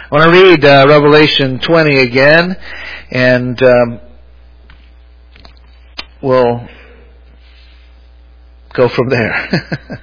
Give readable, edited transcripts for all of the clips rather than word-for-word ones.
I want to read Revelation 20 again, and we'll go from there.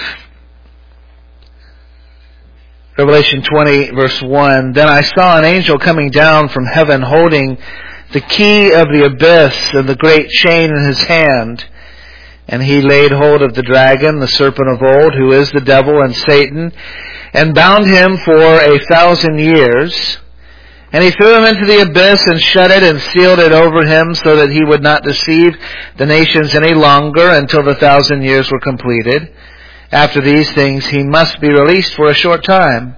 Revelation 20, verse 1. Then I saw an angel coming down from heaven, holding the key of the abyss and the great chain in his hand. And he laid hold of the dragon, the serpent of old, who is the devil and Satan, and bound him for 1,000 years. And he threw him into the abyss and shut it and sealed it over him, so that he would not deceive the nations any longer until the 1,000 years were completed. After these things he must be released for a short time.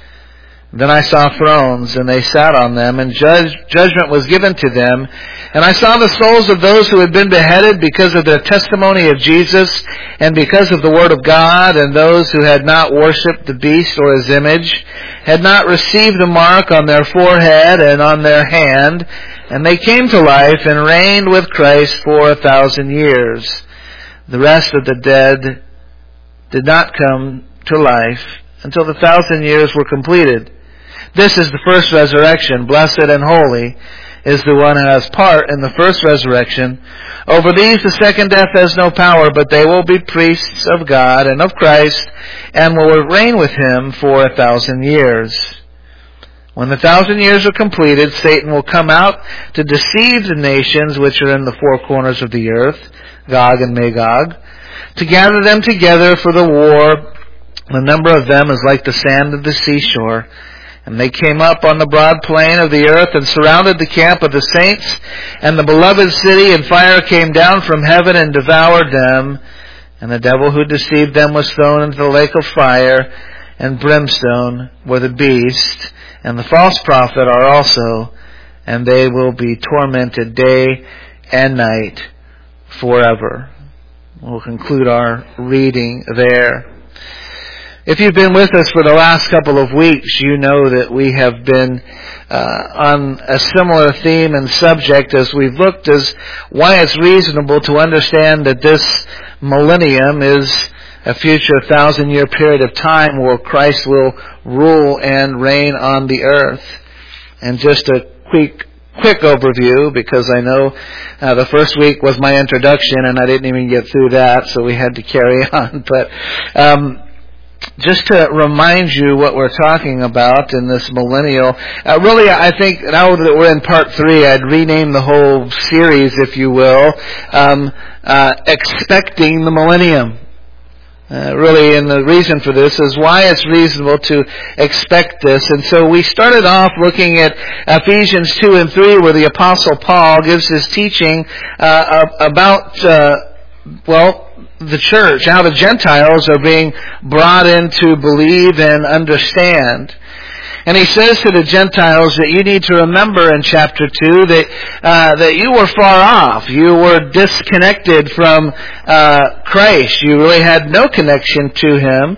Then I saw thrones, and they sat on them, and judgment was given to them. And I saw the souls of those who had been beheaded because of their testimony of Jesus, and because of the word of God, and those who had not worshipped the beast or his image, had not received the mark on their forehead and on their hand, and they came to life and reigned with Christ for 1,000 years. The rest of the dead did not come to life until the 1,000 years were completed. This is the first resurrection. Blessed and holy is the one who has part in the first resurrection. Over these the second death has no power, but they will be priests of God and of Christ, and will reign with him for 1,000 years. When the 1,000 years are completed, Satan will come out to deceive the nations which are in the four corners of the earth, Gog and Magog, to gather them together for the war. The number of them is like the sand of the seashore. And they came up on the broad plain of the earth and surrounded the camp of the saints and the beloved city, and fire came down from heaven and devoured them. And the devil who deceived them was thrown into the lake of fire and brimstone, where the beast and the false prophet are also, and they will be tormented day and night forever. We'll conclude our reading there. If you've been with us for the last couple of weeks, you know that we have been on a similar theme and subject as we've looked as why it's reasonable to understand that this millennium is a future 1,000-year period of time where Christ will rule and reign on the earth. And just a quick overview, because I know the first week was my introduction and I didn't even get through that, so we had to carry on. But just to remind you what we're talking about in this millennial, really I think now that we're in part 3, I'd rename the whole series, if you will, Expecting the Millennium. Really, and the reason for this is why it's reasonable to expect this. And so we started off looking at Ephesians 2 and 3, where the Apostle Paul gives his teaching about, the church, how the Gentiles are being brought in to believe and understand. And he says to the Gentiles that you need to remember in chapter 2 that you were far off. You were disconnected from Christ. You really had no connection to him.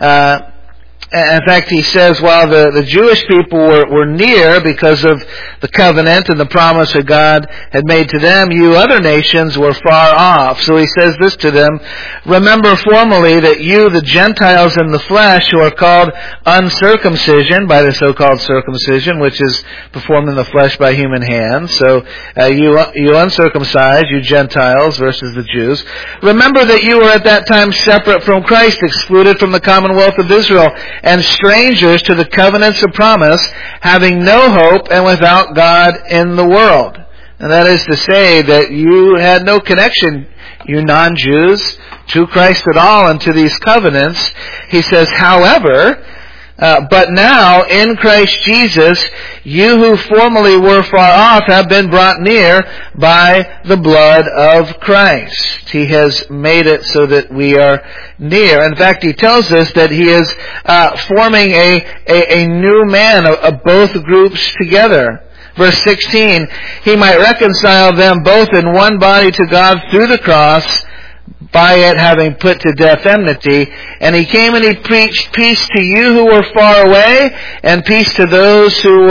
In fact, he says while the Jewish people were near because of the covenant and the promise that God had made to them, you other nations were far off. So he says this to them, remember formerly that you, the Gentiles in the flesh, who are called uncircumcision by the so-called circumcision, which is performed in the flesh by human hands. So you uncircumcised, you Gentiles versus the Jews. Remember that you were at that time separate from Christ, excluded from the commonwealth of Israel, and strangers to the covenants of promise, having no hope and without God in the world. And that is to say that you had no connection, you non-Jews, to Christ at all and to these covenants. He says, however, but now in Christ Jesus, you who formerly were far off have been brought near by the blood of Christ. He has made it so that we are near. In fact, he tells us that he is forming a new man of both groups together. Verse 16, he might reconcile them both in one body to God through the cross, by it having put to death enmity. And he came and he preached peace to you who were far away, and peace to those who were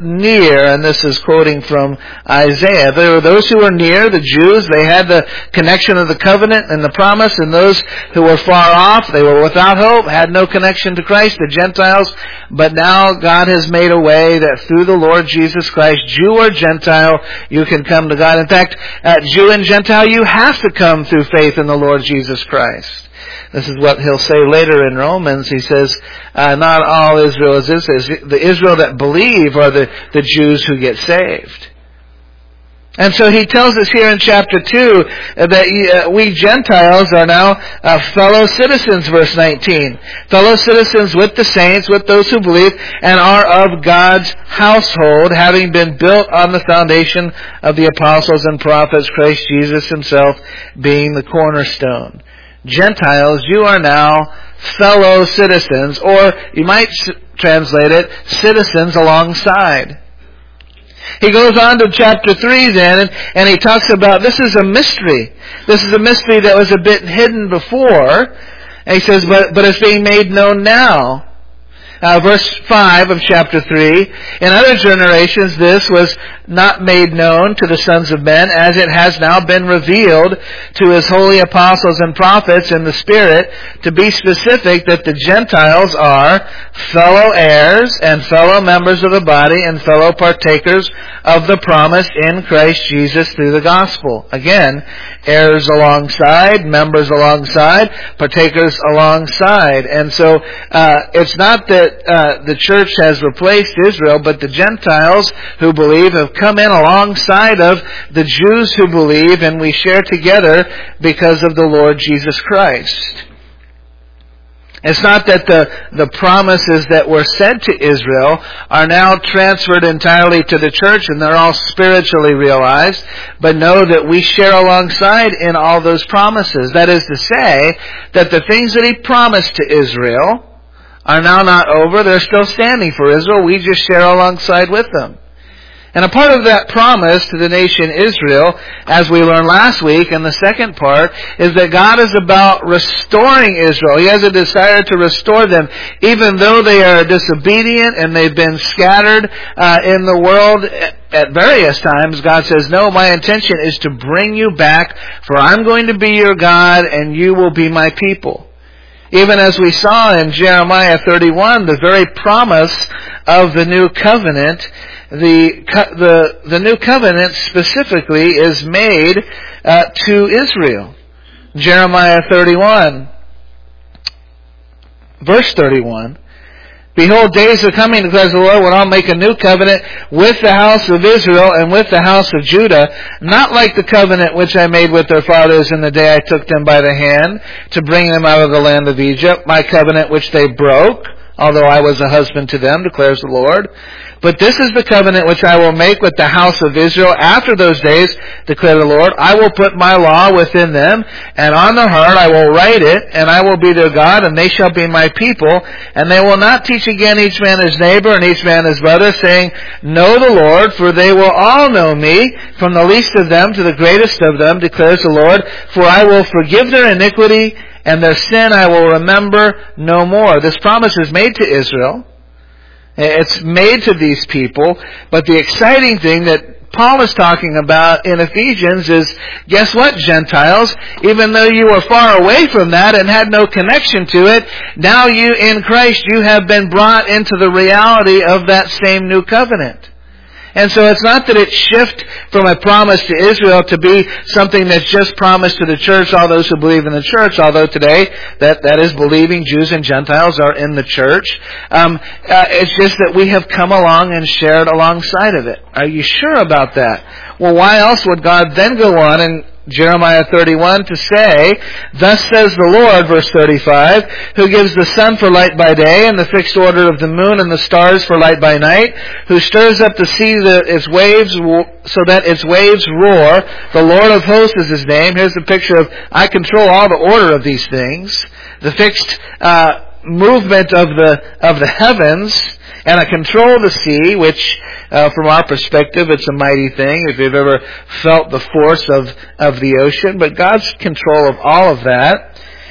near, and this is quoting from Isaiah. There were those who were near, the Jews. They had the connection of the covenant and the promise, and those who were far off, they were without hope, had no connection to Christ, the Gentiles. But now God has made a way that through the Lord Jesus Christ, Jew or Gentile, you can come to God. In fact, Jew and Gentile, you have to come through faith in the Lord Jesus Christ. This is what he'll say later in Romans. He says, not all Israel is this. The Israel that believe are the Jews who get saved. And so he tells us here in chapter 2 that we Gentiles are now fellow citizens, verse 19. Fellow citizens with the saints, with those who believe, and are of God's household, having been built on the foundation of the apostles and prophets, Christ Jesus himself being the cornerstone. Gentiles, you are now fellow citizens, or you might translate it, citizens alongside. He goes on to chapter 3 then, and he talks about this is a mystery. This is a mystery that was a bit hidden before. And he says, but it's being made known now. Verse 5 of chapter 3, in other generations this was not made known to the sons of men, as it has now been revealed to his holy apostles and prophets in the Spirit, to be specific, that the Gentiles are fellow heirs and fellow members of the body and fellow partakers of the promise in Christ Jesus through the gospel. Again, heirs alongside, members alongside, partakers alongside. And so it's not that the church has replaced Israel, but the Gentiles who believe have come in alongside of the Jews who believe, and we share together because of the Lord Jesus Christ. It's not that the promises that were said to Israel are now transferred entirely to the church and they're all spiritually realized, but know that we share alongside in all those promises. That is to say, that the things that he promised to Israel are now not over. They're still standing for Israel. We just share alongside with them. And a part of that promise to the nation Israel, as we learned last week in the second part, is that God is about restoring Israel. He has a desire to restore them, even though they are disobedient and they've been scattered in the world at various times. God says, no, my intention is to bring you back, for I'm going to be your God and you will be my people. Even as we saw in Jeremiah 31, the very promise of the new covenant, the new covenant specifically is made to Israel. Jeremiah 31, verse 31. Behold, days are coming, declares the Lord, when I'll make a new covenant with the house of Israel and with the house of Judah, not like the covenant which I made with their fathers in the day I took them by the hand to bring them out of the land of Egypt, my covenant which they broke, although I was a husband to them, declares the Lord. But this is the covenant which I will make with the house of Israel after those days, declare the Lord. I will put my law within them, and on their heart I will write it, and I will be their God, and they shall be my people. And they will not teach again each man his neighbor and each man his brother, saying, Know the Lord, for they will all know me, from the least of them to the greatest of them, declares the Lord. For I will forgive their iniquity, and their sin I will remember no more. This promise is made to Israel. It's made to these people, but the exciting thing that Paul is talking about in Ephesians is, guess what, Gentiles? Even though you were far away from that and had no connection to it, now you in Christ, you have been brought into the reality of that same new covenant. And so it's not that it shift from a promise to Israel to be something that's just promised to the church, all those who believe in the church, although today that is believing Jews and Gentiles are in the church. It's just that we have come along and shared alongside of it. Are you sure about that? Well, why else would God then go on in Jeremiah 31 to say, Thus says the Lord, verse 35, who gives the sun for light by day and the fixed order of the moon and the stars for light by night, who stirs up the sea its waves so that its waves roar. The Lord of hosts is his name. Here's the picture of, I control all the order of these things. The fixed movement of the heavens, and I control the sea, which from our perspective, it's a mighty thing if you've ever felt the force of the ocean. But God's control of all of that.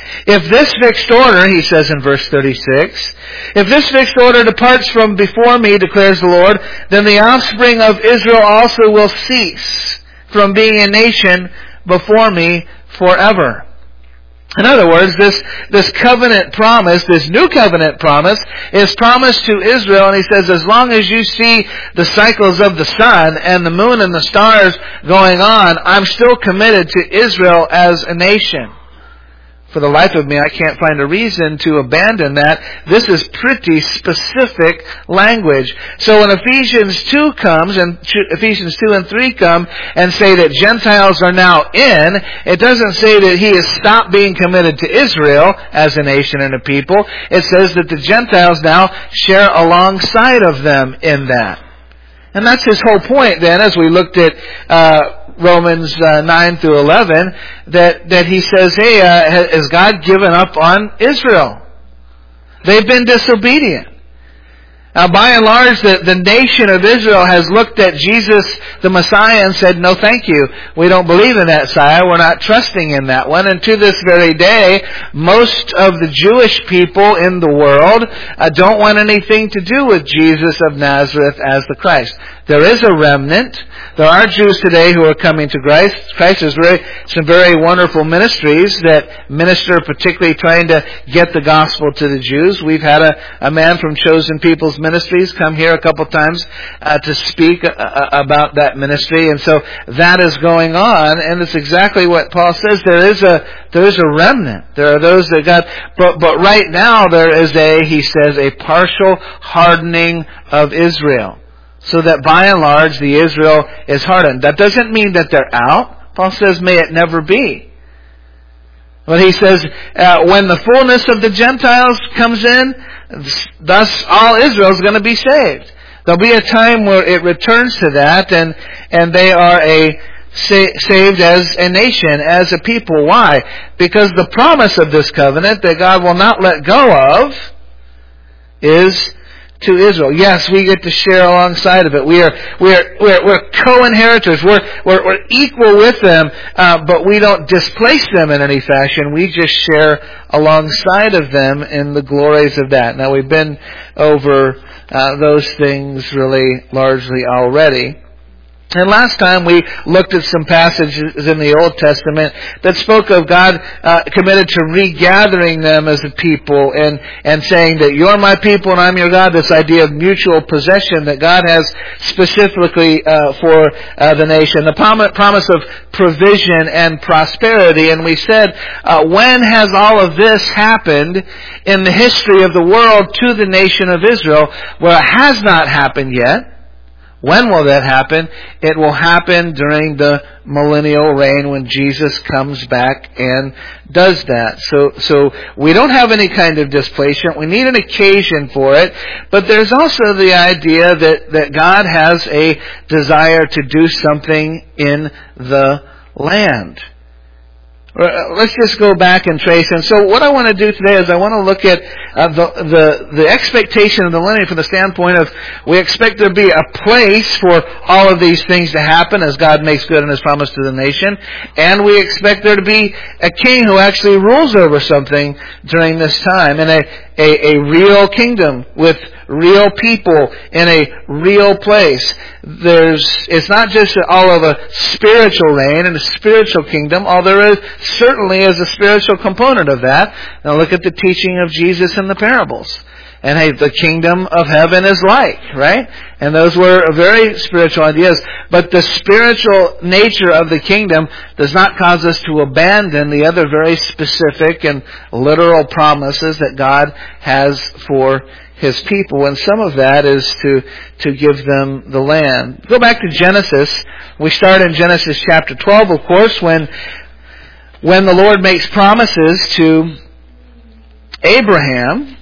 If this fixed order, he says in verse 36, if this fixed order departs from before me, declares the Lord, then the offspring of Israel also will cease from being a nation before me forever. In other words, this covenant promise, this new covenant promise, is promised to Israel, and he says, as long as you see the cycles of the sun and the moon and the stars going on, I'm still committed to Israel as a nation. For the life of me, I can't find a reason to abandon that. This is pretty specific language. So when Ephesians 2 comes, and Ephesians 2 and 3 come and say that Gentiles are now in, it doesn't say that he has stopped being committed to Israel as a nation and a people. It says that the Gentiles now share alongside of them in that. And that's his whole point then, as we looked at Romans 9 through 11, that he says, hey, has God given up on Israel? They've been disobedient. Now, by and large, the nation of Israel has looked at Jesus, the Messiah, and said, no, thank you. We don't believe in that Messiah. We're not trusting in that one. And to this very day, most of the Jewish people in the world don't want anything to do with Jesus of Nazareth as the Christ. There is a remnant. There are Jews today who are coming to Christ. There's some very wonderful ministries that minister, particularly trying to get the gospel to the Jews. We've had a man from Chosen People's Ministries come here a couple times to speak about that ministry, and so that is going on. And it's exactly what Paul says. There is a remnant. There are those that God, but right now there is he says, a partial hardening of Israel. So that by and large, the Israel is hardened. That doesn't mean that they're out. Paul says, may it never be. But he says, when the fullness of the Gentiles comes in, thus all Israel is going to be saved. There'll be a time where it returns to that, and they are saved as a nation, as a people. Why? Because the promise of this covenant that God will not let go of is to Israel. Yes, we get to share alongside of it. We're co-inheritors. We're equal with them, but we don't displace them in any fashion. We just share alongside of them in the glories of that. Now, we've been over those things really largely already. And last time we looked at some passages in the Old Testament that spoke of God committed to regathering them as a people and saying that you're my people and I'm your God, this idea of mutual possession that God has specifically for the nation. The promise of provision and prosperity. And we said, when has all of this happened in the history of the world to the nation of Israel? Well, it has not happened yet. When will that happen? It will happen during the millennial reign when Jesus comes back and does that. So we don't have any kind of displacement. We need an occasion for it. But there's also the idea that God has a desire to do something in the land. Let's just go back and trace. And so what I want to do today is I want to look at the expectation of the millennium from the standpoint of we expect there to be a place for all of these things to happen as God makes good on His promise to the nation. And we expect there to be a king who actually rules over something during this time in a real kingdom with real people in a real place. It's not just all of a spiritual reign and a spiritual kingdom, although there certainly is a spiritual component of that. Now look at the teaching of Jesus in the parables. And hey, the kingdom of heaven is like, right? And those were very spiritual ideas. But the spiritual nature of the kingdom does not cause us to abandon the other very specific and literal promises that God has for His people, and some of that is to give them the land. Go back to Genesis. We start in Genesis chapter 12, of course, when the Lord makes promises to Abraham.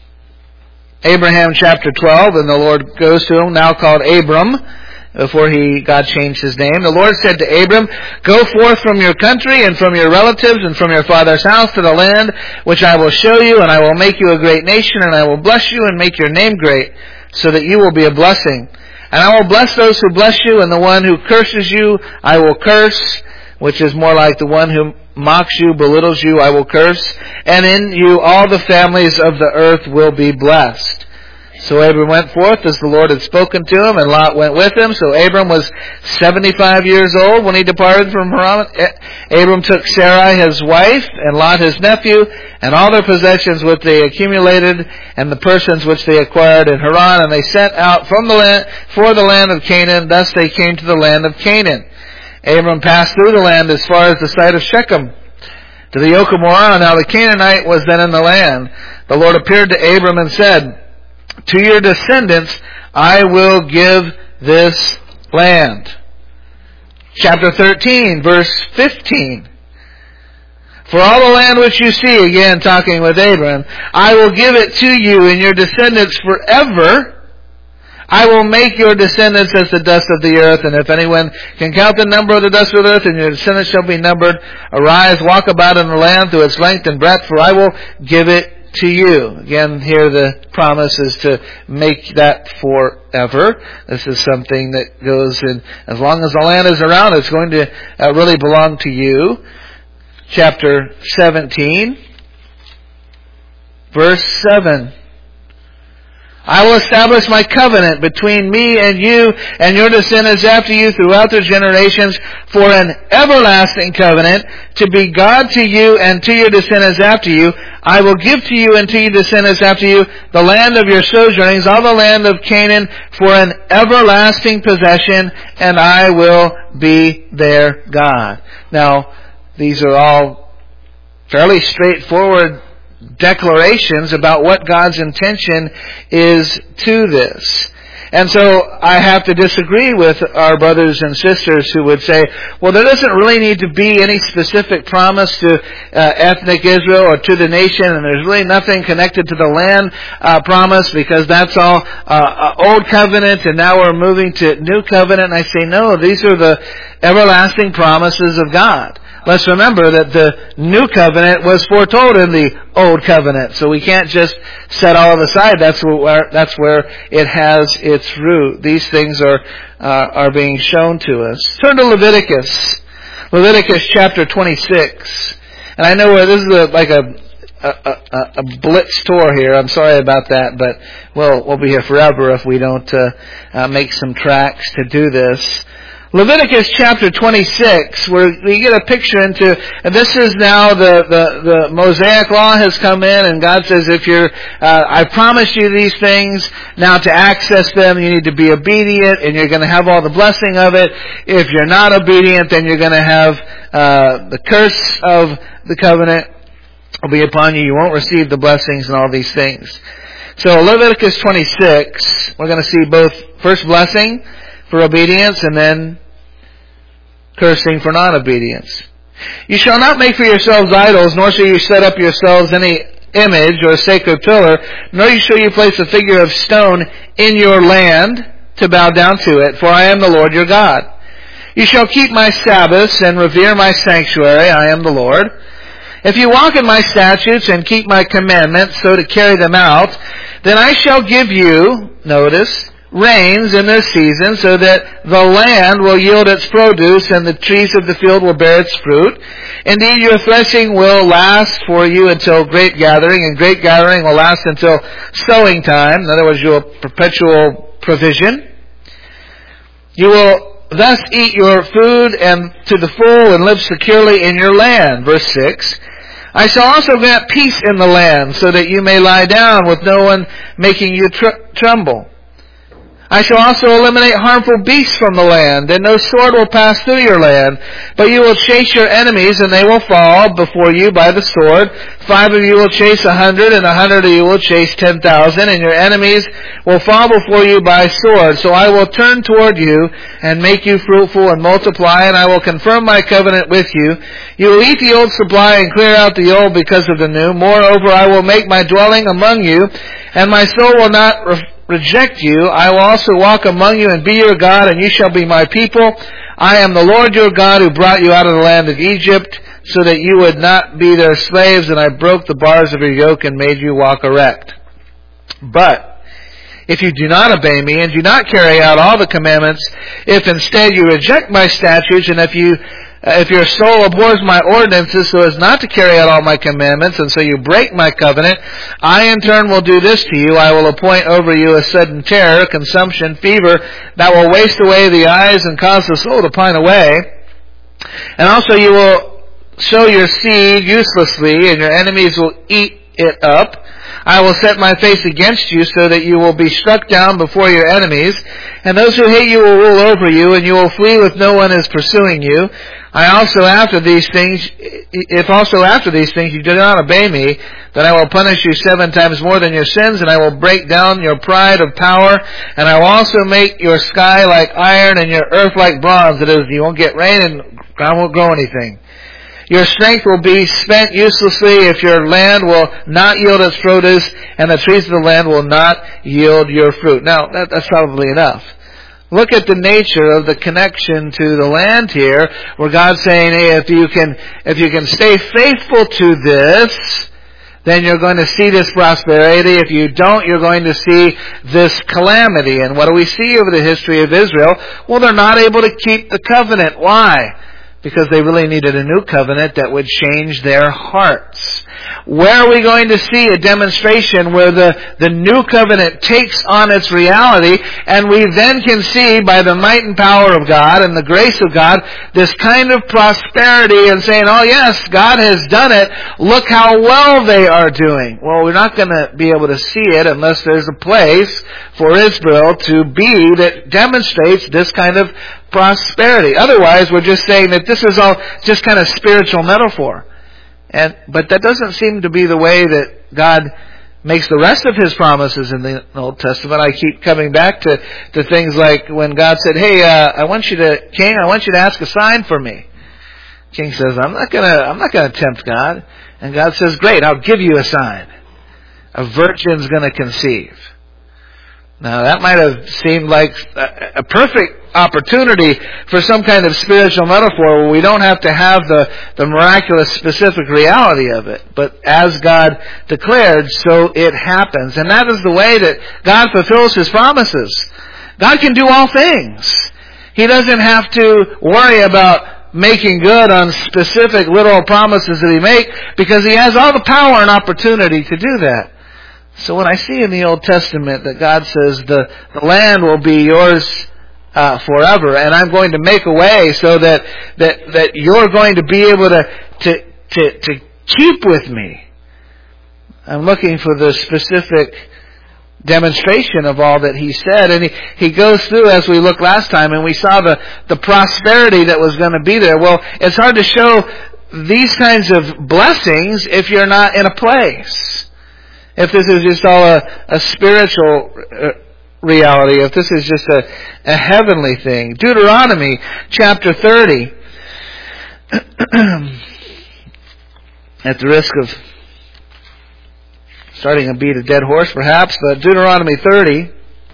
Abraham chapter 12, and the Lord goes to him, now called Abram, before God changed his name. The Lord said to Abram, "Go forth from your country and from your relatives and from your father's house to the land which I will show you, and I will make you a great nation, and I will bless you and make your name great, so that you will be a blessing. And I will bless those who bless you, and the one who curses you I will curse," which is more like the one who mocks you, belittles you, I will curse, and in you all the families of the earth will be blessed. So Abram went forth as the Lord had spoken to him, and Lot went with him. So Abram was 75 years old when he departed from Haran. Abram took Sarai his wife, and Lot his nephew, and all their possessions which they accumulated, and the persons which they acquired in Haran, and they set out from the land for the land of Canaan. Thus they came to the land of Canaan. Abram passed through the land as far as the site of Shechem, to the oak of Moreh. Now the Canaanite was then in the land. The Lord appeared to Abram and said, to your descendants I will give this land. Chapter 13, verse 15. For all the land which you see, again talking with Abram, I will give it to you and your descendants forever. I will make your descendants as the dust of the earth, and if anyone can count the number of the dust of the earth, and your descendants shall be numbered, arise, walk about in the land through its length and breadth, for I will give it to you. Again, here the promise is to make that forever. This is something that goes in, as long as the land is around, it's going to really belong to you. Chapter 17, verse 7. I will establish my covenant between me and you and your descendants after you throughout their generations for an everlasting covenant, to be God to you and to your descendants after you. I will give to you and to your descendants after you the land of your sojournings, all the land of Canaan, for an everlasting possession, and I will be their God. Now, these are all fairly straightforward declarations about what God's intention is to this. And so I have to disagree with our brothers and sisters who would say, well, there doesn't really need to be any specific promise to ethnic Israel or to the nation, and there's really nothing connected to the land promise, because that's all old covenant, and now we're moving to new covenant. And I say, no, these are the everlasting promises of God. Let's remember that the new covenant was foretold in the old covenant, so we can't just set all of it aside. That's where it has its root. These things are being shown to us. Turn to Leviticus chapter 26, and I know this is like a blitz tour here. I'm sorry about that, but we'll be here forever if we don't make some tracks to do this. Leviticus chapter 26, where we get a picture into, and this is now the Mosaic law has come in, and God says, if I promised you these things, now to access them, you need to be obedient, and you're going to have all the blessing of it. If you're not obedient, then you're going to have the curse of the covenant will be upon you. You won't receive the blessings and all these things. So Leviticus 26, we're going to see both first blessing for obedience, and then cursing for non-obedience. You shall not make for yourselves idols, nor shall you set up yourselves any image or sacred pillar, nor shall you place a figure of stone in your land to bow down to it, for I am the Lord your God. You shall keep my Sabbaths and revere my sanctuary, I am the Lord. If you walk in my statutes and keep my commandments, so to carry them out, then I shall give you, notice, rains in their season, so that the land will yield its produce and the trees of the field will bear its fruit. Indeed, your threshing will last for you until grape gathering, and grape gathering will last until sowing time. In other words, you will perpetual provision. You will thus eat your food and to the full and live securely in your land. Verse 6. I shall also grant peace in the land, so that you may lie down with no one making you tremble. I shall also eliminate harmful beasts from the land, and no sword will pass through your land. But you will chase your enemies, and they will fall before you by the sword. 5 of you will chase 100, and 100 of you will chase 10,000, and your enemies will fall before you by sword. So I will turn toward you, and make you fruitful and multiply, and I will confirm my covenant with you. You will eat the old supply and clear out the old because of the new. Moreover, I will make my dwelling among you, and my soul will not reject you. I will also walk among you and be your God, and you shall be my people. I am the Lord your God, who brought you out of the land of Egypt, so that you would not be their slaves, and I broke the bars of your yoke and made you walk erect. But if you do not obey me and do not carry out all the commandments, if instead you reject my statutes, and if your soul abhors my ordinances so as not to carry out all my commandments, and so you break my covenant, I in turn will do this to you. I will appoint over you a sudden terror, consumption, fever, that will waste away the eyes and cause the soul to pine away. And also you will sow your seed uselessly, and your enemies will eat it up. I will set my face against you so that you will be struck down before your enemies, and those who hate you will rule over you, and you will flee with no one is pursuing you. If also after these things you do not obey me, then I will punish you 7 times more than your sins, and I will break down your pride of power, and I will also make your sky like iron and your earth like bronze. That is, you won't get rain and ground won't grow anything. Your strength will be spent uselessly if your land will not yield its produce, and the trees of the land will not yield your fruit. Now, that's probably enough. Look at the nature of the connection to the land here, where God's saying, hey, if you can stay faithful to this, then you're going to see this prosperity. If you don't, you're going to see this calamity. And what do we see over the history of Israel? Well, they're not able to keep the covenant. Why? Because they really needed a new covenant that would change their hearts. Where are we going to see a demonstration where the new covenant takes on its reality, and we then can see by the might and power of God and the grace of God this kind of prosperity, and saying, oh yes, God has done it, look how well they are doing. Well, we're not going to be able to see it unless there's a place for Israel to be that demonstrates this kind of prosperity. Otherwise, we're just saying that this is all just kind of spiritual metaphor. But that doesn't seem to be the way that God makes the rest of His promises in the Old Testament. I keep coming back to things like when God said, hey, King, I want you to ask a sign for me. King says, I'm not gonna tempt God. And God says, great, I'll give you a sign. A virgin's gonna conceive. Now that might have seemed like a perfect opportunity for some kind of spiritual metaphor where we don't have to have the miraculous specific reality of it. But as God declared, so it happens. And that is the way that God fulfills His promises. God can do all things. He doesn't have to worry about making good on specific literal promises that He makes, because He has all the power and opportunity to do that. So when I see in the Old Testament that God says the land will be yours forever, and I'm going to make a way so that you're going to be able to keep with me, I'm looking for the specific demonstration of all that He said. And he goes through, as we looked last time, and we saw the prosperity that was going to be there. Well, it's hard to show these kinds of blessings if you're not in a place. If this is just all a spiritual reality, if this is just a heavenly thing. Deuteronomy chapter 30, at the risk of starting to beat a dead horse perhaps, but Deuteronomy 30,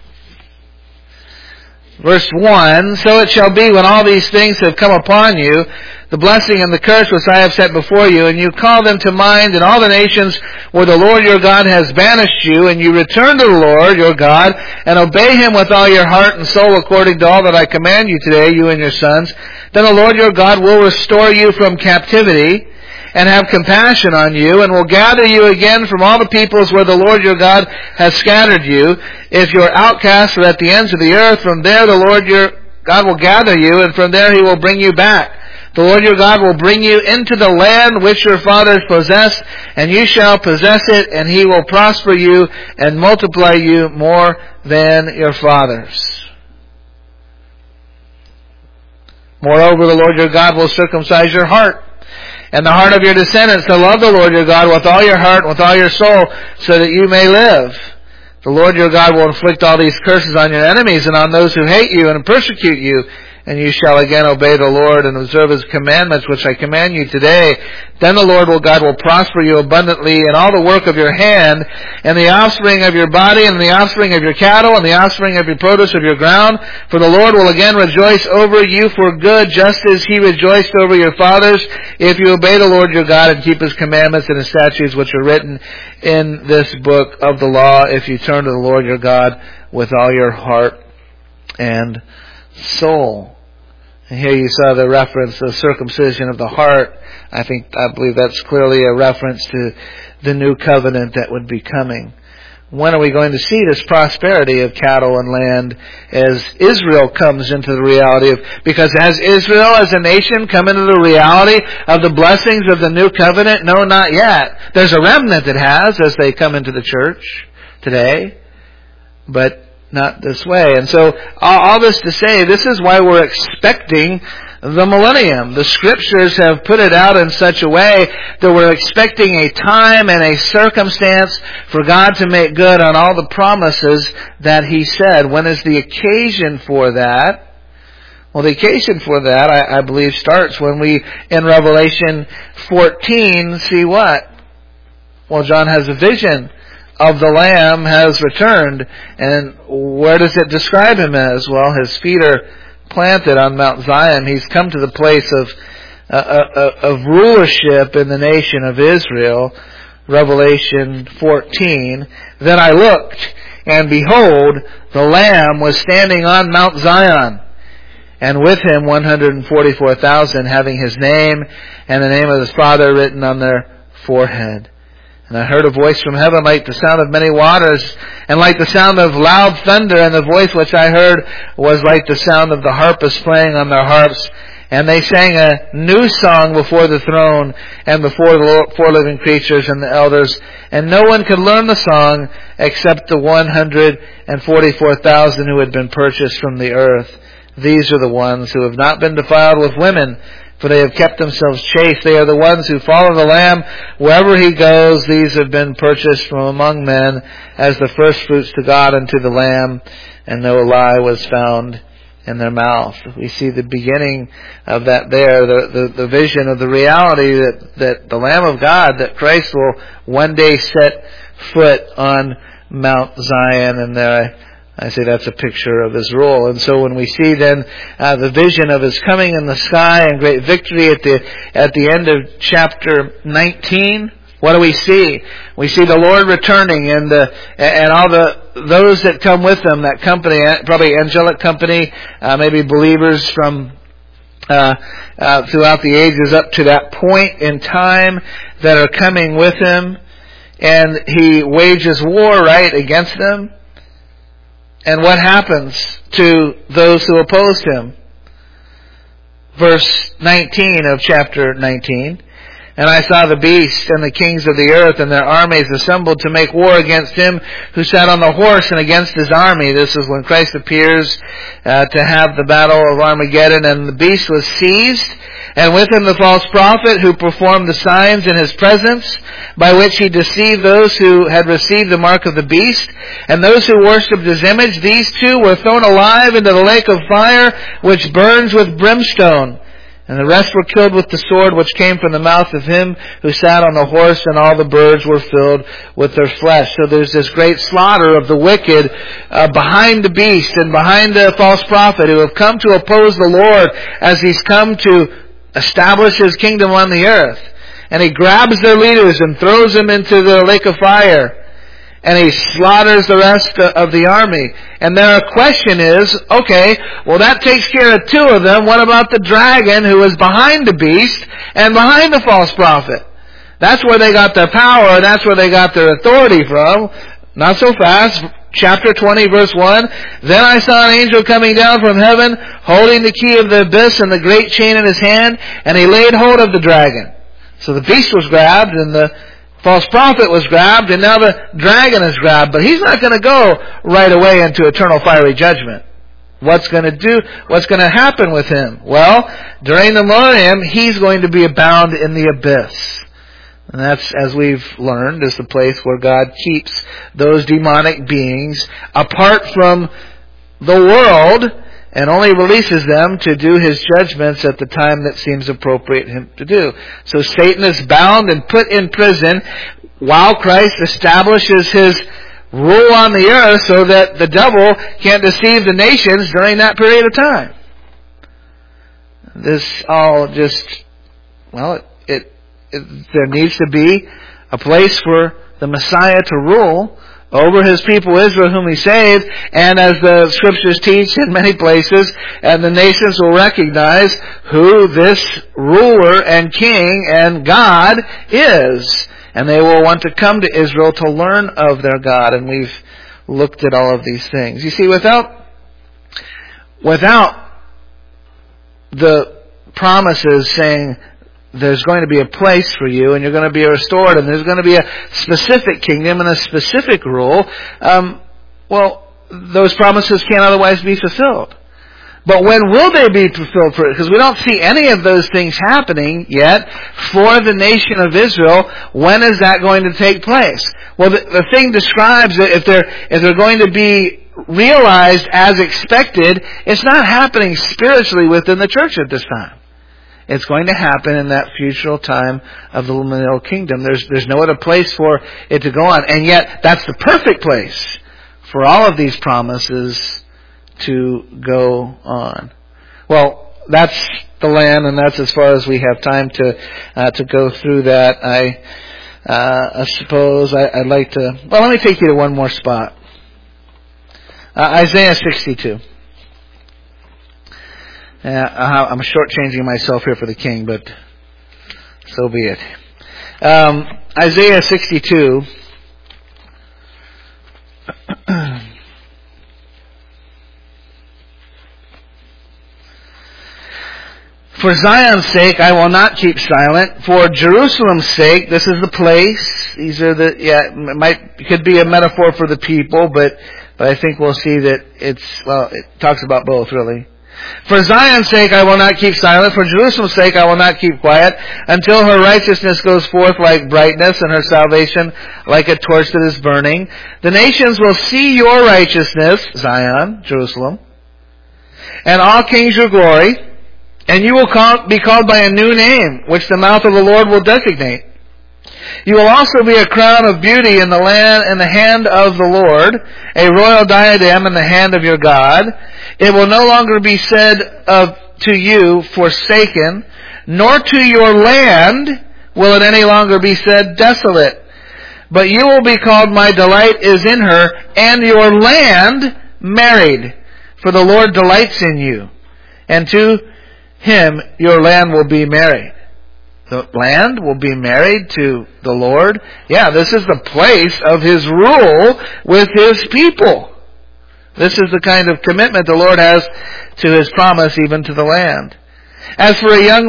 verse 1, so it shall be when all these things have come upon you, the blessing and the curse which I have set before you, and you call them to mind in all the nations where the Lord your God has banished you, and you return to the Lord your God, and obey Him with all your heart and soul according to all that I command you today, you and your sons, then the Lord your God will restore you from captivity, and have compassion on you, and will gather you again from all the peoples where the Lord your God has scattered you. If your outcasts are at the ends of the earth, from there the Lord your God will gather you, and from there He will bring you back. The Lord your God will bring you into the land which your fathers possessed, and you shall possess it, and He will prosper you and multiply you more than your fathers. Moreover, the Lord your God will circumcise your heart and the heart of your descendants to love the Lord your God with all your heart and with all your soul, so that you may live. The Lord your God will inflict all these curses on your enemies and on those who hate you and persecute you, and you shall again obey the Lord and observe His commandments, which I command you today. Then the Lord God will prosper you abundantly in all the work of your hand, and the offspring of your body, and the offspring of your cattle, and the offspring of your produce of your ground. For the Lord will again rejoice over you for good, just as He rejoiced over your fathers, if you obey the Lord your God and keep His commandments and His statutes, which are written in this book of the law, if you turn to the Lord your God with all your heart and soul. And here you saw the reference, the circumcision of the heart. I believe that's clearly a reference to the new covenant that would be coming. When are we going to see this prosperity of cattle and land as Israel comes into the reality of, because has Israel as a nation come into the reality of the blessings of the new covenant? No, not yet. There's a remnant that has as they come into the church today, but not this way. And so all this to say, this is why we're expecting the millennium. The scriptures have put it out in such a way that we're expecting a time and a circumstance for God to make good on all the promises that He said. When is the occasion for that? Well, the occasion for that, I believe, starts when we, in Revelation 14, see what? Well, John has a vision of the Lamb has returned. And where does it describe Him as? Well, His feet are planted on Mount Zion. He's come to the place of rulership in the nation of Israel. Revelation 14. Then I looked, and behold, the Lamb was standing on Mount Zion, and with Him 144,000, having His name and the name of His Father written on their forehead. And I heard a voice from heaven like the sound of many waters, and like the sound of loud thunder, and the voice which I heard was like the sound of the harpists playing on their harps. And they sang a new song before the throne, and before the 4 living creatures and the elders. And no one could learn the song except the 144,000 who had been purchased from the earth. These are the ones who have not been defiled with women, for they have kept themselves chaste. They are the ones who follow the Lamb wherever He goes. These have been purchased from among men as the firstfruits to God and to the Lamb, and no lie was found in their mouth. We see the beginning of that there, the vision of the reality that the Lamb of God, that Christ will one day set foot on Mount Zion, and there I say that's a picture of His rule. And so when we see then the vision of His coming in the sky and great victory at the end of chapter 19, what do we see? We see the Lord returning and all those that come with Him, that company, probably angelic company, maybe believers from throughout the ages up to that point in time that are coming with Him, and He wages war right against them. And what happens to those who opposed Him? Verse 19 of chapter 19. And I saw the beast and the kings of the earth and their armies assembled to make war against Him who sat on the horse and against His army. This is when Christ appears to have the battle of Armageddon. And the beast was seized, and with him the false prophet who performed the signs in His presence, by which he deceived those who had received the mark of the beast. And those who worshipped His image, these two were thrown alive into the lake of fire, which burns with brimstone. And the rest were killed with the sword which came from the mouth of Him who sat on the horse, and all the birds were filled with their flesh. So there's this great slaughter of the wicked behind the beast and behind the false prophet who have come to oppose the Lord as He's come to establish His kingdom on the earth. And He grabs their leaders and throws them into the lake of fire. And He slaughters the rest of the army. And their question is, okay, well that takes care of 2 of them. What about the dragon who is behind the beast and behind the false prophet? That's where they got their power, and that's where they got their authority from. Not so fast. Chapter 20, verse 1. Then I saw an angel coming down from heaven, holding the key of the abyss and the great chain in his hand, and he laid hold of the dragon. So the beast was grabbed, and the false prophet was grabbed, and now the dragon is grabbed. But he's not going to go right away into eternal fiery judgment. What's going to happen with him? Well, during the millennium, he's going to be bound in the abyss. And that's, as we've learned, is the place where God keeps those demonic beings apart from the world and only releases them to do His judgments at the time that seems appropriate Him to do. So Satan is bound and put in prison while Christ establishes His rule on the earth so that the devil can't deceive the nations during that period of time. This all just, well, there needs to be a place for the Messiah to rule over His people Israel whom He saved, and as the Scriptures teach in many places, and the nations will recognize who this ruler and king and God is. And they will want to come to Israel to learn of their God. And we've looked at all of these things. You see, without the promises saying there's going to be a place for you and you're going to be restored and there's going to be a specific kingdom and a specific rule, those promises can't otherwise be fulfilled. But when will they be fulfilled? Because we don't see any of those things happening yet for the nation of Israel. When is that going to take place? Well, the thing describes that if they're going to be realized as expected, it's not happening spiritually within the church at this time. It's going to happen in that future time of the millennial kingdom. There's no other place for it to go on. And yet, that's the perfect place for all of these promises to go on. Well, that's the land, and that's as far as we have time to go through that. I suppose I'd like to... Well, let me take you to one more spot. Isaiah 62. I'm shortchanging myself here for the king, but so be it. Isaiah 62. For Zion's sake, I will not keep silent. For Jerusalem's sake, this is the place. These are it could be a metaphor for the people, but I think we'll see that it talks about both, really. For Zion's sake, I will not keep silent. For Jerusalem's sake, I will not keep quiet until her righteousness goes forth like brightness and her salvation like a torch that is burning. The nations will see your righteousness, Zion, Jerusalem, and all kings your glory. And you will be called by a new name, which the mouth of the Lord will designate. You will also be a crown of beauty in the hand of the Lord, a royal diadem in the hand of your God. It will no longer be said to you, forsaken, nor to your land will it any longer be said, desolate. But you will be called, my delight is in her, and your land married. For the Lord delights in you, and to Him your land will be married. The land will be married to the Lord. Yeah, this is the place of His rule with His people. This is the kind of commitment the Lord has to His promise, even to the land. As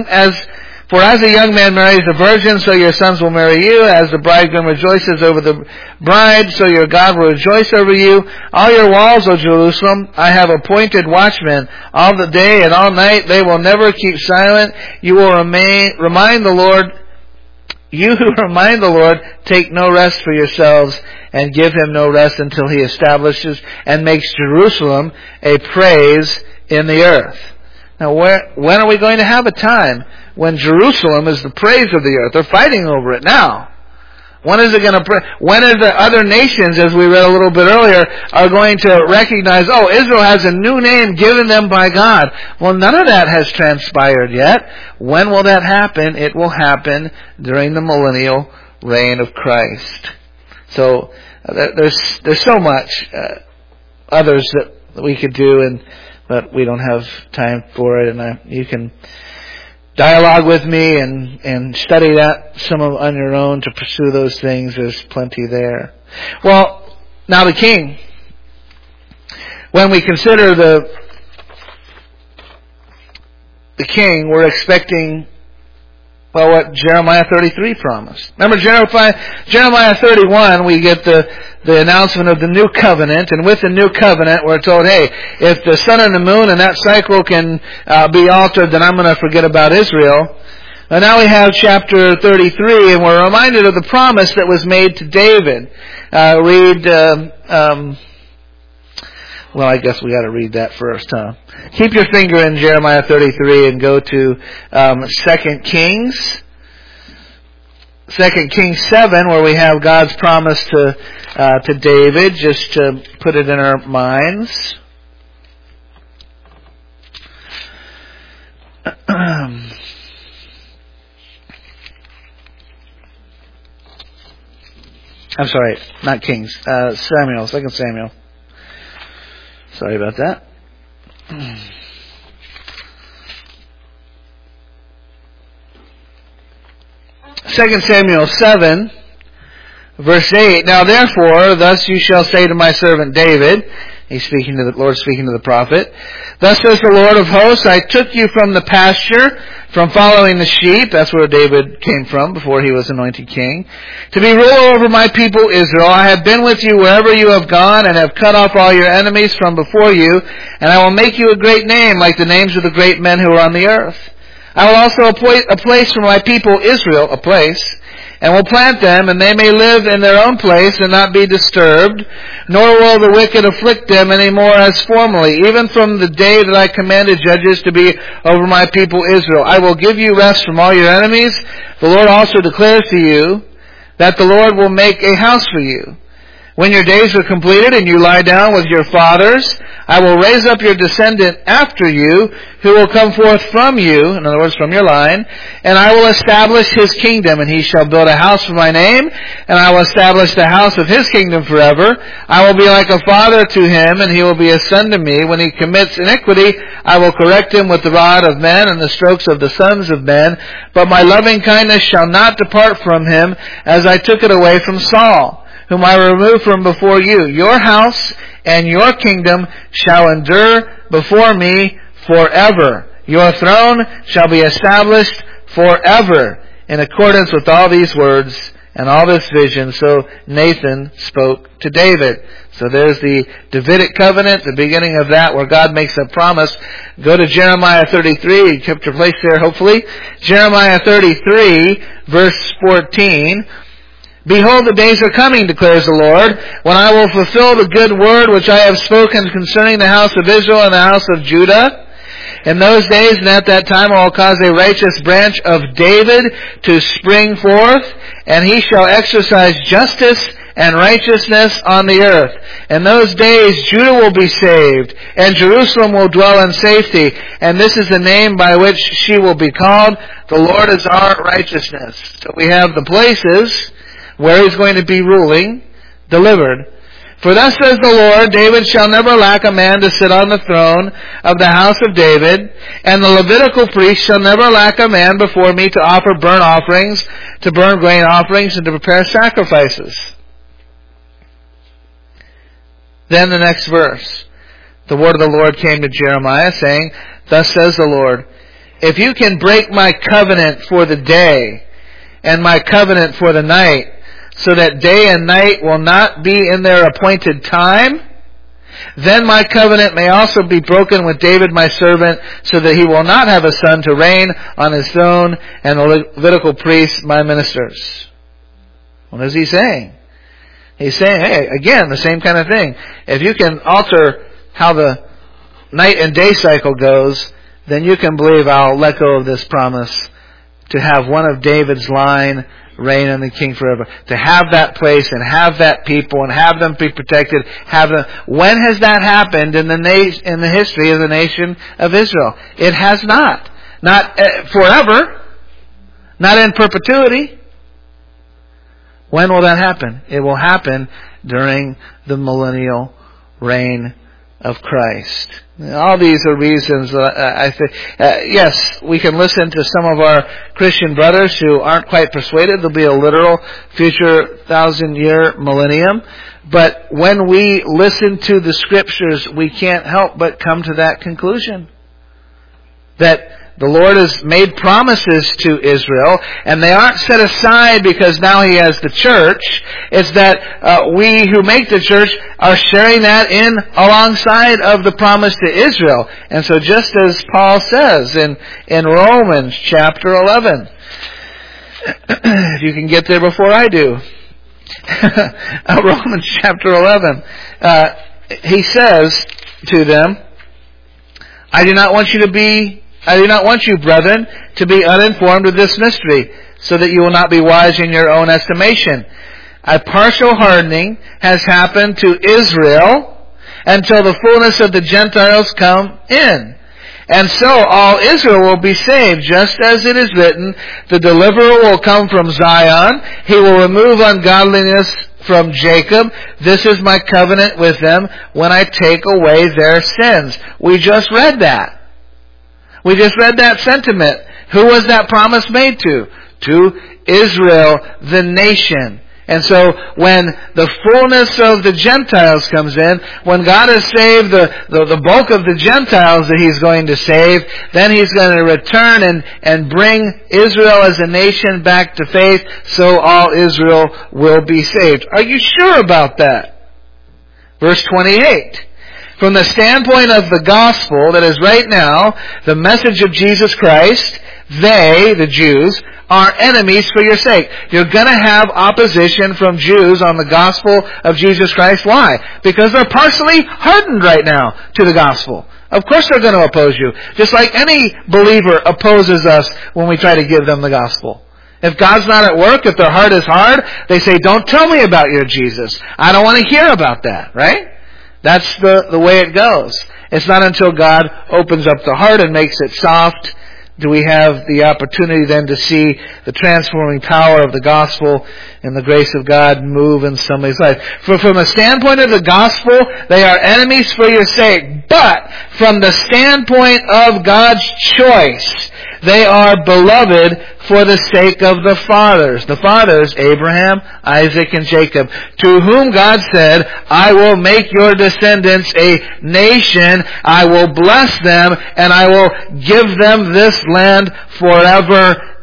a young man marries a virgin, so your sons will marry you. As the bridegroom rejoices over the bride, so your God will rejoice over you. All your walls, O Jerusalem, I have appointed watchmen. All the day and all night they will never keep silent. You will remind the Lord, you who remind the Lord, take no rest for yourselves and give Him no rest until He establishes and makes Jerusalem a praise in the earth. Now, when are we going to have a time when Jerusalem is the praise of the earth? They're fighting over it now. When is it going to? When are the other nations, as we read a little bit earlier, are going to recognize? Oh, Israel has a new name given them by God. Well, none of that has transpired yet. When will that happen? It will happen during the millennial reign of Christ. So there's so much others that we could do, but we don't have time for it. And you can dialogue with me and study that on your own to pursue those things. There's plenty there. Well, now the king. When we consider the king, we're expecting what Jeremiah 33 promised. Remember Jeremiah 31, we get the announcement of the new covenant, and with the new covenant we're told, hey, if the sun and the moon and that cycle can be altered, then I'm going to forget about Israel. And now we have chapter 33, and we're reminded of the promise that was made to David. Well, I guess we got to read that first, huh? Keep your finger in Jeremiah 33 and go to 2 Kings. 2 Kings 7, where we have God's promise to David, just to put it in our minds. I'm sorry, not Kings. Samuel, 2 Samuel. Sorry about that. 2 Samuel 7, verse 8. Now therefore, thus you shall say to my servant David, he's speaking to the Lord, speaking to the prophet, thus says the Lord of hosts, I took you from the pasture, from following the sheep, that's where David came from before he was anointed king, to be ruler over my people Israel. I have been with you wherever you have gone, and have cut off all your enemies from before you, and I will make you a great name, like the names of the great men who are on the earth. I will also appoint a place for my people Israel, a place, and will plant them, and they may live in their own place and not be disturbed, nor will the wicked afflict them any more as formerly, even from the day that I commanded judges to be over my people Israel. I will give you rest from all your enemies. The Lord also declares to you that the Lord will make a house for you. When your days are completed and you lie down with your fathers, I will raise up your descendant after you, who will come forth from you, in other words, from your line, and I will establish his kingdom, and he shall build a house for my name, and I will establish the house of his kingdom forever. I will be like a father to him, and he will be a son to me. When he commits iniquity, I will correct him with the rod of men and the strokes of the sons of men, but my loving kindness shall not depart from him, as I took it away from Saul, whom I removed from before you. Your house and your kingdom shall endure before me forever. Your throne shall be established forever. In accordance with all these words and all this vision, so Nathan spoke to David. So there's the Davidic covenant, the beginning of that, where God makes a promise. Go to Jeremiah 33. You kept your place there, hopefully. Jeremiah 33, verse 14. Behold, the days are coming, declares the Lord, when I will fulfill the good word which I have spoken concerning the house of Israel and the house of Judah. In those days and at that time I will cause a righteous branch of David to spring forth, and he shall exercise justice and righteousness on the earth. In those days Judah will be saved, and Jerusalem will dwell in safety, and this is the name by which she will be called. The Lord is our righteousness. So we have the places where he's going to be ruling, delivered. For thus says the Lord, David shall never lack a man to sit on the throne of the house of David, and the Levitical priest shall never lack a man before me to offer burnt offerings, to burn grain offerings, and to prepare sacrifices. Then the next verse. The word of the Lord came to Jeremiah, saying, Thus says the Lord, if you can break my covenant for the day, and my covenant for the night, so that day and night will not be in their appointed time, then my covenant may also be broken with David my servant, so that he will not have a son to reign on his throne, and the Levitical priests my ministers. What is he saying? He's saying, hey, again, the same kind of thing. If you can alter how the night and day cycle goes, then you can believe I'll let go of this promise to have one of David's line reign and the king forever. To have that place and have that people and have them be protected. Have them. When has that happened in the history of the nation of Israel? It has not. Not forever. Not in perpetuity. When will that happen? It will happen during the millennial reign of Christ. All these are reasons I think, yes, we can listen to some of our Christian brothers who aren't quite persuaded there'll be a literal future 1,000-year millennium. But when we listen to the Scriptures, we can't help but come to that conclusion. That the Lord has made promises to Israel, and they aren't set aside because now He has the church. It's that we who make the church are sharing that in alongside of the promise to Israel. And so just as Paul says in Romans chapter 11, if you can get there before I do, Romans chapter 11, he says to them, I do not want you, brethren, to be uninformed of this mystery, so that you will not be wise in your own estimation. A partial hardening has happened to Israel until the fullness of the Gentiles come in. And so all Israel will be saved, just as it is written, the deliverer will come from Zion. He will remove ungodliness from Jacob. This is my covenant with them when I take away their sins. We just read that. We just read that sentiment. Who was that promise made to? To Israel, the nation. And so when the fullness of the Gentiles comes in, when God has saved the bulk of the Gentiles that He's going to save, then He's going to return and bring Israel as a nation back to faith, so all Israel will be saved. Are you sure about that? Verse 28. From the standpoint of the gospel, that is right now, the message of Jesus Christ, they, the Jews, are enemies for your sake. You're going to have opposition from Jews on the gospel of Jesus Christ. Why? Because they're partially hardened right now to the gospel. Of course they're going to oppose you. Just like any believer opposes us when we try to give them the gospel. If God's not at work, if their heart is hard, they say, don't tell me about your Jesus. I don't want to hear about that, right? That's the way it goes. It's not until God opens up the heart and makes it soft do we have the opportunity then to see the transforming power of the gospel and the grace of God move in somebody's life. For from a standpoint of the gospel, they are enemies for your sake. But from the standpoint of God's choice, they are beloved for the sake of the fathers. The fathers, Abraham, Isaac, and Jacob, to whom God said, I will make your descendants a nation, I will bless them, and I will give them this land forever,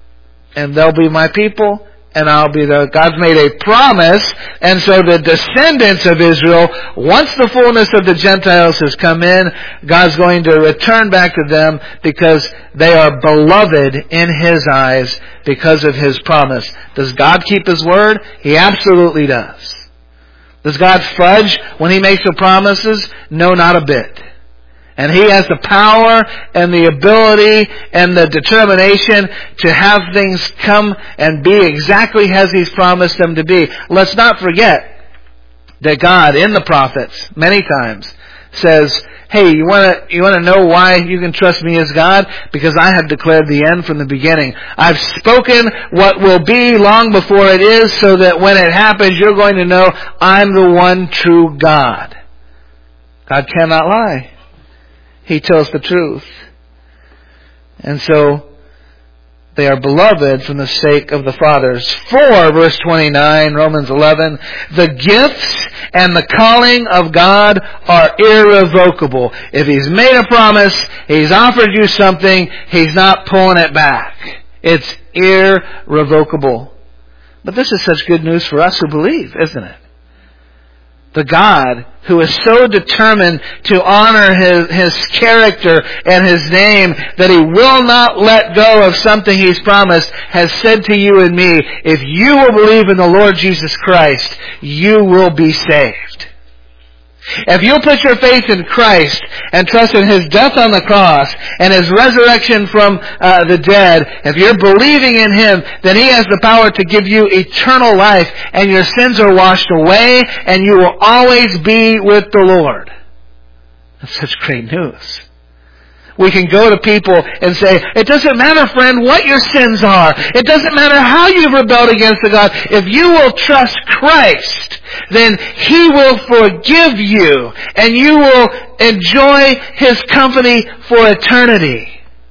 and they'll be my people, and I'll be their... God's made a promise, and so the descendants of Israel, once the fullness of the Gentiles has come in, God's going to return back to them because they are beloved in His eyes because of His promise. Does God keep His word? He absolutely does. Does God fudge when He makes the promises? No, not a bit. And He has the power and the ability and the determination to have things come and be exactly as He's promised them to be. Let's not forget that God, in the prophets, many times, says, hey, you want to know why you can trust me as God? Because I have declared the end from the beginning. I've spoken what will be long before it is, so that when it happens, you're going to know I'm the one true God. God cannot lie. He tells the truth. And so, they are beloved from the sake of the fathers. For, verse 29, Romans 11, the gifts and the calling of God are irrevocable. If He's made a promise, He's offered you something, He's not pulling it back. It's irrevocable. But this is such good news for us who believe, isn't it? The God who is so determined to honor His character and His name that He will not let go of something He's promised has said to you and me, if you will believe in the Lord Jesus Christ, you will be saved. If you put your faith in Christ and trust in His death on the cross and His resurrection from the dead, if you're believing in Him, then He has the power to give you eternal life, and your sins are washed away, and you will always be with the Lord. That's such great news. We can go to people and say, it doesn't matter, friend, what your sins are. It doesn't matter how you've rebelled against the God. If you will trust Christ, then He will forgive you, and you will enjoy His company for eternity.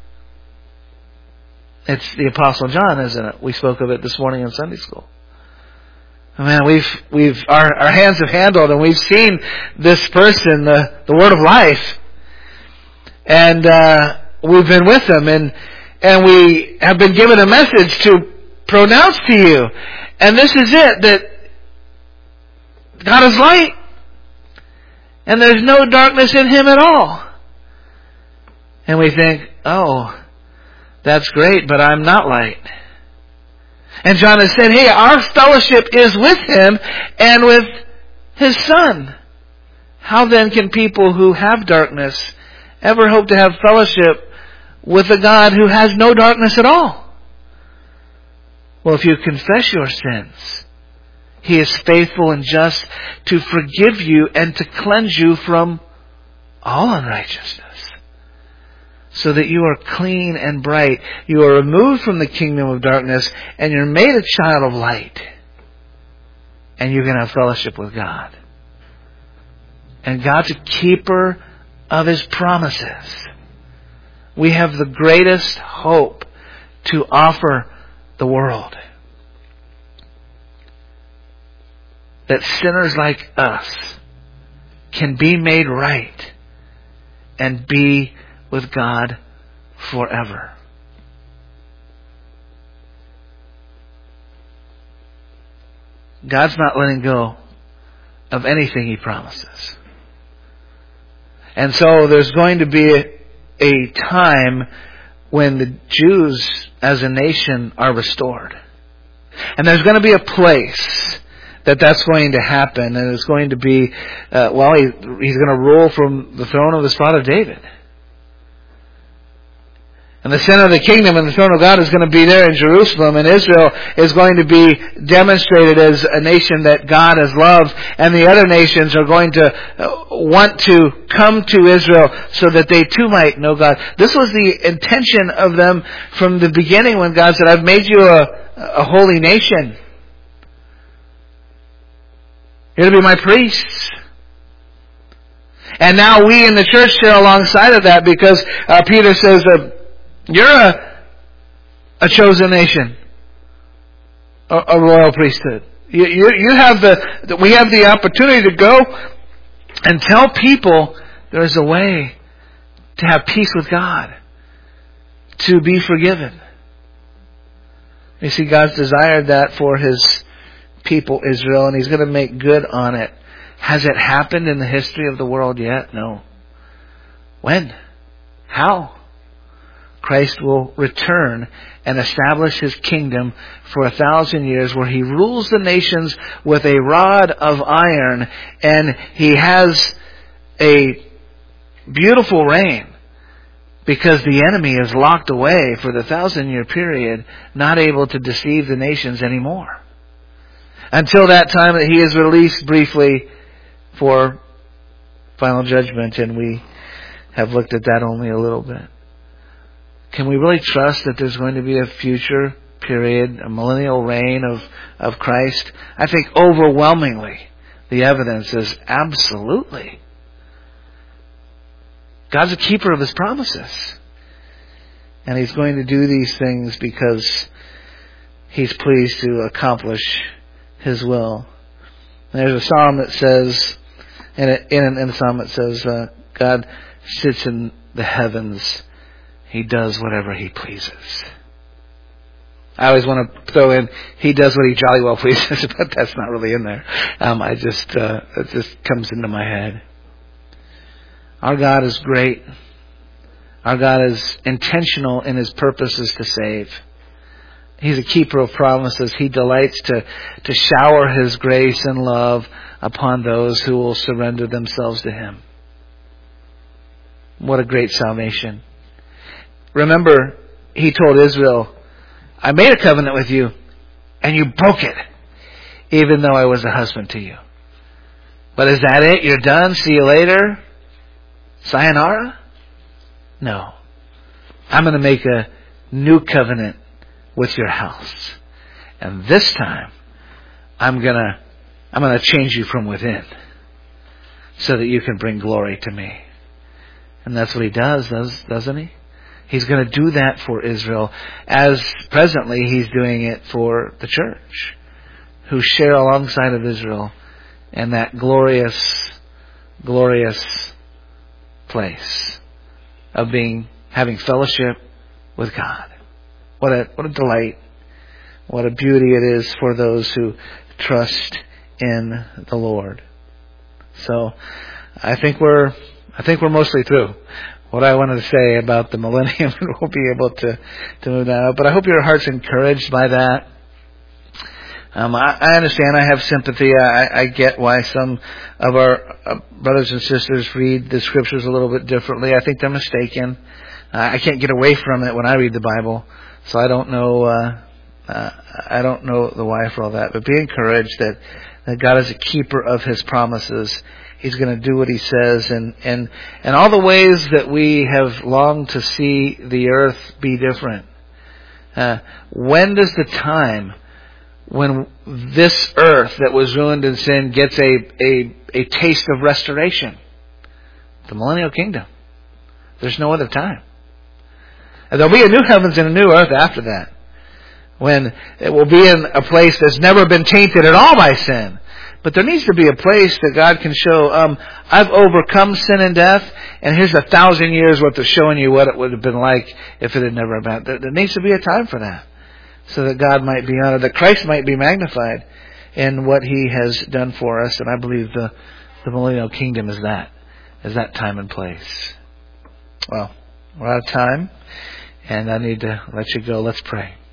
It's the Apostle John, isn't it? We spoke of it this morning in Sunday school. Man, our hands have handled, and we've seen this person, the Word of Life. And we've been with them, and we have been given a message to pronounce to you. And this is it, that God is light, and there's no darkness in Him at all. And we think, oh, that's great, but I'm not light. And John has said, hey, our fellowship is with Him and with His Son. How then can people who have darkness ever hope to have fellowship with a God who has no darkness at all? Well, if you confess your sins, He is faithful and just to forgive you and to cleanse you from all unrighteousness. so that you are clean and bright. You are removed from the kingdom of darkness, and you're made a child of light. And you can have fellowship with God. And God's a keeper of His promises. We have the greatest hope to offer the world. That sinners like us can be made right and be with God forever. God's not letting go of anything He promises. And so there's going to be a time when the Jews as a nation are restored. And there's going to be a place that's going to happen, and it's going to be, he's going to rule from the throne of his father David. And the center of the kingdom and the throne of God is going to be there in Jerusalem, and Israel is going to be demonstrated as a nation that God has loved, and the other nations are going to want to come to Israel so that they too might know God. This was the intention of them from the beginning when God said, I've made you a holy nation. You're to be my priests. And now we in the church share alongside of that, because Peter says that you're a chosen nation, a royal priesthood. You have we have the opportunity to go and tell people there is a way to have peace with God, to be forgiven. You see, God's desired that for His people Israel, and He's going to make good on it. Has it happened in the history of the world yet? No. When? How? Christ will return and establish His kingdom for 1,000 years, where He rules the nations with a rod of iron, and He has a beautiful reign because the enemy is locked away for the 1,000-year period, not able to deceive the nations anymore. Until that time that He is released briefly for final judgment, and we have looked at that only a little bit. Can we really trust that there's going to be a future period, a millennial reign of Christ? I think overwhelmingly the evidence is absolutely. God's a keeper of His promises. And He's going to do these things because He's pleased to accomplish His will. And there's a psalm that says, in a psalm it says, God sits in the heavens. He does whatever He pleases. I always want to throw in, He does what He jolly well pleases, but that's not really in there. It just comes into my head. Our God is great. Our God is intentional in His purposes to save. He's a keeper of promises. He delights to shower His grace and love upon those who will surrender themselves to Him. What a great salvation. Remember, He told Israel, I made a covenant with you, and you broke it, even though I was a husband to you. But is that it? You're done? See you later? Sayonara? No. I'm going to make a new covenant with your house. And this time, I'm going to change you from within so that you can bring glory to me. And that's what He doesn't He? He's going to do that for Israel, as presently He's doing it for the church, who share alongside of Israel in that glorious, glorious place of having fellowship with God. What a delight. What a beauty it is for those who trust in the Lord. So I think we're mostly through what I wanted to say about the millennium, and we'll be able to move that up. But I hope your heart's encouraged by that. I understand. I have sympathy. I get why some of our brothers and sisters read the Scriptures a little bit differently. I think they're mistaken. I can't get away from it when I read the Bible, so I don't know. I don't know the why for all that. But be encouraged that God is a keeper of His promises. He's going to do what He says, and all the ways that we have longed to see the earth be different. When does the time when this earth that was ruined in sin gets a taste of restoration? The millennial kingdom. There's no other time. And there'll be a new heavens and a new earth after that, when it will be in a place that's never been tainted at all by sin. But there needs to be a place that God can show, I've overcome sin and death, and here's 1,000 years worth of showing you what it would have been like if it had never been. There needs to be a time for that, so that God might be honored, that Christ might be magnified in what He has done for us. And I believe the millennial kingdom is that time and place. Well, we're out of time, and I need to let you go. Let's pray.